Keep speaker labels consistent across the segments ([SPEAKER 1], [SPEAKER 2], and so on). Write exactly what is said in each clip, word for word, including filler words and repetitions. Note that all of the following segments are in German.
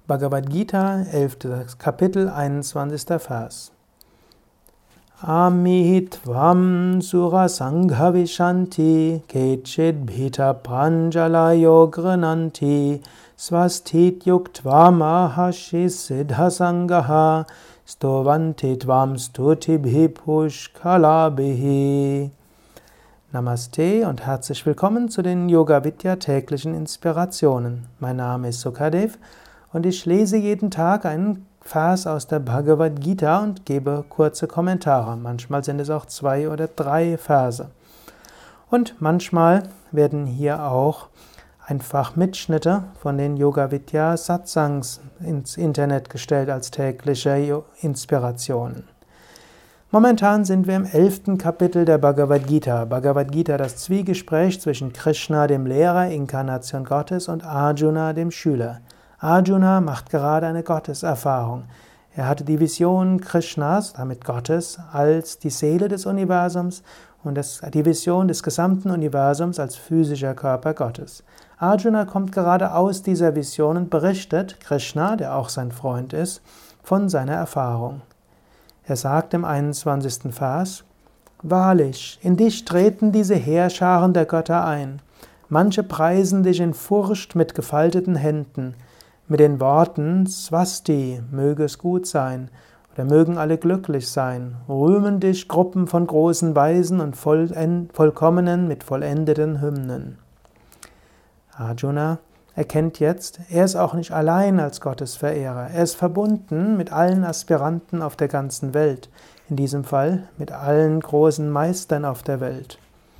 [SPEAKER 1] Bhagavad Gita, elftes Kapitel, einundzwanzigster Vers. Amitvam surasangha vishanti kechid bhita pranjalayo grananti swastit yuktva mahashis siddhasangaha stovanti tvam stutibhi pushkalabhi. Namaste und herzlich willkommen zu den Yoga Vidya täglichen Inspirationen. Mein Name ist Sukadev und ich lese jeden Tag einen Vers aus der Bhagavad Gita und gebe kurze Kommentare. Manchmal sind es auch zwei oder drei Verse. Und manchmal werden hier auch einfach Mitschnitte von den Yoga Vidya Satsangs ins Internet gestellt als tägliche Inspirationen. Momentan sind wir im elften Kapitel der Bhagavad Gita. Bhagavad Gita, das Zwiegespräch zwischen Krishna, dem Lehrer, Inkarnation Gottes, und Arjuna, dem Schüler. Arjuna macht gerade eine Gotteserfahrung. Er hatte die Vision Krishnas, damit Gottes, als die Seele des Universums und das, die Vision des gesamten Universums als physischer Körper Gottes. Arjuna kommt gerade aus dieser Vision und berichtet Krishna, der auch sein Freund ist, von seiner Erfahrung. Er sagt im einundzwanzigsten Vers: Wahrlich, in dich treten diese Heerscharen der Götter ein. Manche preisen dich in Furcht mit gefalteten Händen, mit den Worten Swasti, möge es gut sein, oder mögen alle glücklich sein, rühmen dich Gruppen von großen Weisen und Vollkommenen mit vollendeten Hymnen. Arjuna erkennt jetzt, er ist auch nicht allein als Gottesverehrer. Er ist verbunden mit allen Aspiranten auf der ganzen Welt, in diesem Fall mit allen großen Meistern auf der Welt.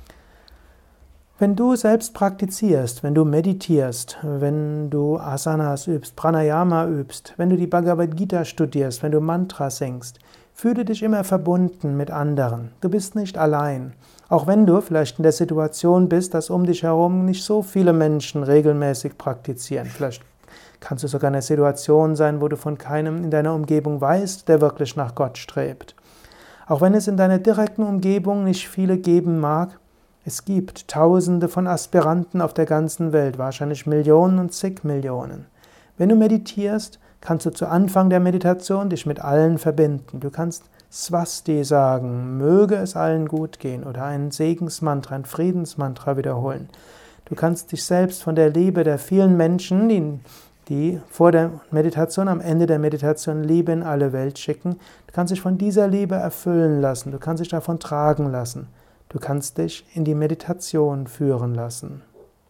[SPEAKER 1] Wenn du selbst praktizierst, wenn du meditierst, wenn du Asanas übst, Pranayama übst, wenn du die Bhagavad Gita studierst, wenn du Mantra singst, fühle dich immer verbunden mit anderen. Du bist nicht allein. Auch wenn du vielleicht in der Situation bist, dass um dich herum nicht so viele Menschen regelmäßig praktizieren. Vielleicht kannst du sogar in einer Situation sein, wo du von keinem in deiner Umgebung weißt, der wirklich nach Gott strebt. Auch wenn es in deiner direkten Umgebung nicht viele geben mag, es gibt Tausende von Aspiranten auf der ganzen Welt, wahrscheinlich Millionen und zig Millionen. Wenn du meditierst, kannst du zu Anfang der Meditation dich mit allen verbinden. Du kannst Swasti sagen, möge es allen gut gehen, oder ein Segensmantra, ein Friedensmantra wiederholen. Du kannst dich selbst von der Liebe der vielen Menschen, die, die vor der Meditation, am Ende der Meditation Liebe in alle Welt schicken, du kannst dich von dieser Liebe erfüllen lassen, du kannst dich davon tragen lassen. Du kannst dich in die Meditation führen lassen.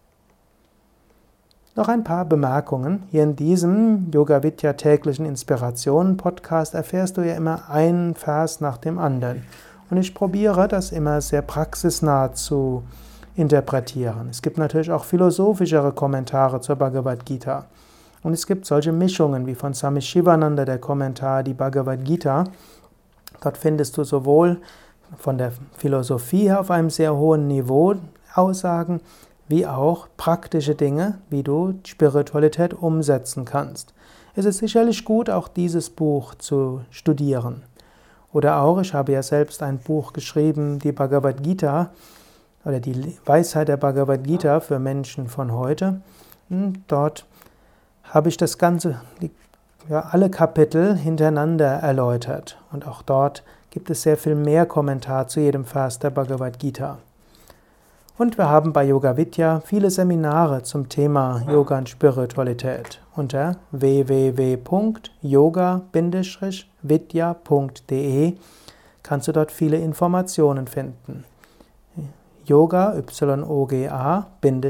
[SPEAKER 1] Noch ein paar Bemerkungen. Hier in diesem Yoga Vidya täglichen Inspirationen Podcast erfährst du ja immer einen Vers nach dem anderen. Und ich probiere das immer sehr praxisnah zu interpretieren. Es gibt natürlich auch philosophischere Kommentare zur Bhagavad Gita. Und es gibt solche Mischungen wie von Swami Shivananda, der Kommentar Die Bhagavad Gita. Dort findest du sowohl von der Philosophie her auf einem sehr hohen Niveau Aussagen, wie auch praktische Dinge, wie du Spiritualität umsetzen kannst. Es ist sicherlich gut, auch dieses Buch zu studieren. Oder auch, ich habe ja selbst ein Buch geschrieben, die Bhagavad Gita, oder die Weisheit der Bhagavad Gita für Menschen von heute. Und dort habe ich das Ganze, ja, alle Kapitel hintereinander erläutert. Und auch dort gibt es sehr viel mehr Kommentar zu jedem Vers der Bhagavad Gita. Und wir haben bei Yoga Vidya viele Seminare zum Thema Yoga und Spiritualität. Unter w w w punkt yoga vidya punkt de kannst du dort viele Informationen finden. Yoga, Y-O-G-A,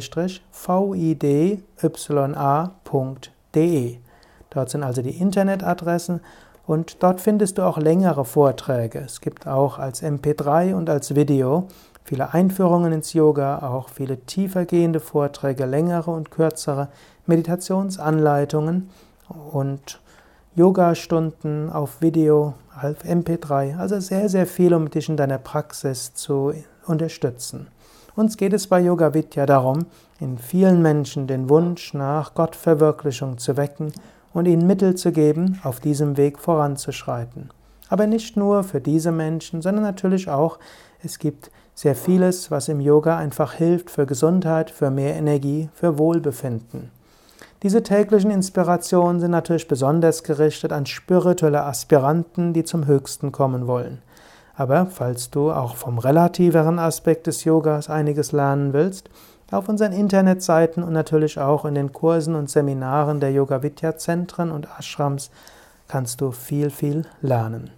[SPEAKER 1] V-I-D-Y-A punkt de. Dort sind also die Internetadressen. Und dort findest du auch längere Vorträge. Es gibt auch als M P drei und als Video viele Einführungen ins Yoga, auch viele tiefergehende Vorträge, längere und kürzere Meditationsanleitungen und Yogastunden auf Video, auf M P drei. Also sehr, sehr viel, um dich in deiner Praxis zu unterstützen. Uns geht es bei Yoga Vidya darum, in vielen Menschen den Wunsch nach Gottverwirklichung zu wecken und ihnen Mittel zu geben, auf diesem Weg voranzuschreiten. Aber nicht nur für diese Menschen, sondern natürlich auch, es gibt sehr vieles, was im Yoga einfach hilft für Gesundheit, für mehr Energie, für Wohlbefinden. Diese täglichen Inspirationen sind natürlich besonders gerichtet an spirituelle Aspiranten, die zum Höchsten kommen wollen. Aber falls du auch vom relativeren Aspekt des Yogas einiges lernen willst, auf unseren Internetseiten und natürlich auch in den Kursen und Seminaren der Yoga-Vidya-Zentren und Ashrams kannst du viel, viel lernen.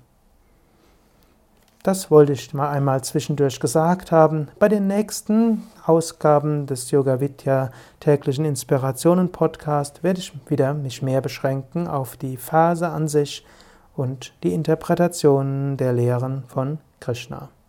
[SPEAKER 1] Das wollte ich mal einmal zwischendurch gesagt haben. Bei den nächsten Ausgaben des Yoga-Vidya täglichen Inspirationen Podcast werde ich wieder mich mehr beschränken auf die Verse an sich und die Interpretationen der Lehren von Krishna.